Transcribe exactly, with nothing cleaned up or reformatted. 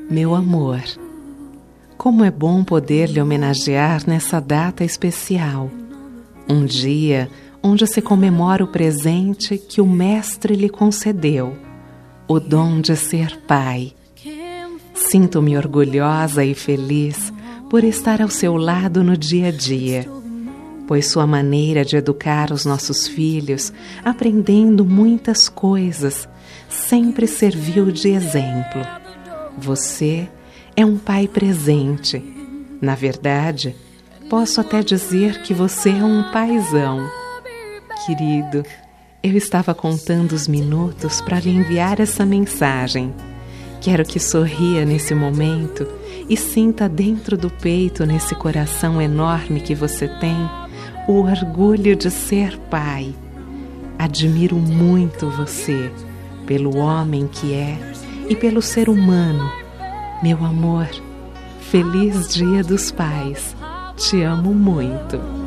Meu amor, como é bom poder lhe homenagear nessa data especial, um dia onde se comemora o presente que o Mestre lhe concedeu, o dom de ser pai. Sinto-me orgulhosa e feliz por estar ao seu lado no dia a dia, pois sua maneira de educar os nossos filhos, aprendendo muitas coisas, sempre serviu de exemplo. Você é um pai presente. Na verdade, posso até dizer que você é um paizão. Querido, eu estava contando os minutos para lhe enviar essa mensagem. Quero que sorria nesse momento e sinta dentro do peito, nesse coração enorme que você tem, o orgulho de ser pai. Admiro muito você, pelo homem que é e pelo ser humano. Meu amor, feliz Dia dos Pais. Te amo muito.